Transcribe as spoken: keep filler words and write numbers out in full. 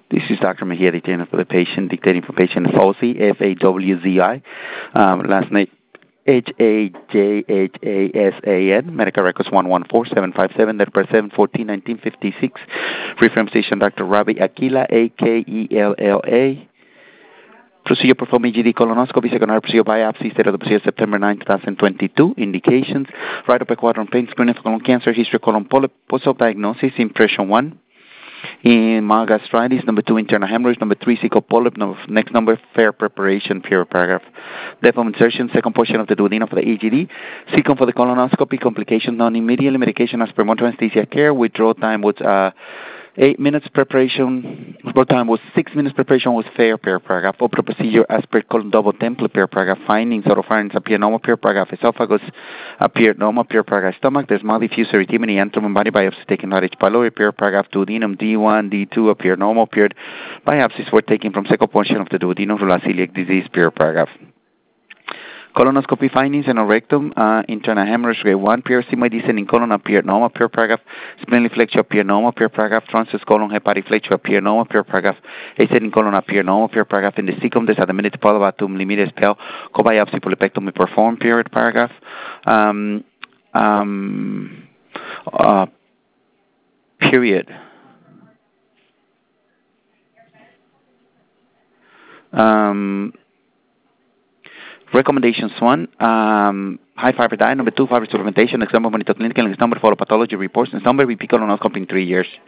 This is Doctor Mejia dictating for the patient, dictating for patient Fawzi, F A W Z I. Um, last name H A J H A S A N. Medical records one one four seven five seven. Date of birth seven fourteen nineteen fifty-six. Reference station Doctor Rabi Aquila, A K E L L A. Procedure performed E G D colonoscopy, second procedure biopsy, state of the procedure September ninth, twenty twenty-two. Indications: right upper quadrant pain, screening for colon cancer, history colon polyp, post-op diagnosis, impression one. In mild gastritis, number two, internal hemorrhage, number three, cecal polyp, number, next number, fair preparation, period paragraph. Depth of insertion, second portion of the duodenum for the E G D. Second for the colonoscopy, complications non immediately, medication as per monitoring anesthesia care, withdrawal time was uh, eight minutes preparation, withdrawal time was six minutes preparation was fair, period paragraph. Open procedure as per colon double template, period paragraph. Findings, oropharynx appear normal, period paragraph. Esophagus appeared normal, period paragraph. Stomach, there's mild diffuse erythema, abdomen, body biopsy taken at H. pylori, period paragraph. Duodenum D one, D two appear normal, period. Biopsies were taken from second portion of the duodenum for celiac disease, period paragraph. Colonoscopy findings in a rectum, uh, internal hemorrhage grade one, period, sigmoid in colon appeared normal, period paragraph. Spleen flexure appeared normal, period paragraph. Transverse colon hepatic flexure appeared normal, period paragraph. Ascending colon appeared normal, period paragraph. In the cecum, there's admitted polybatum limited spell, co-biopsy polypectomy performed, period paragraph. Um, um, uh, period. Um, Recommendations one, um, high fiber diet. Number two, fiber supplementation. Next number, monitor clinical. Next number, follow pathology reports. Next number, repeat colonoscopy in three years.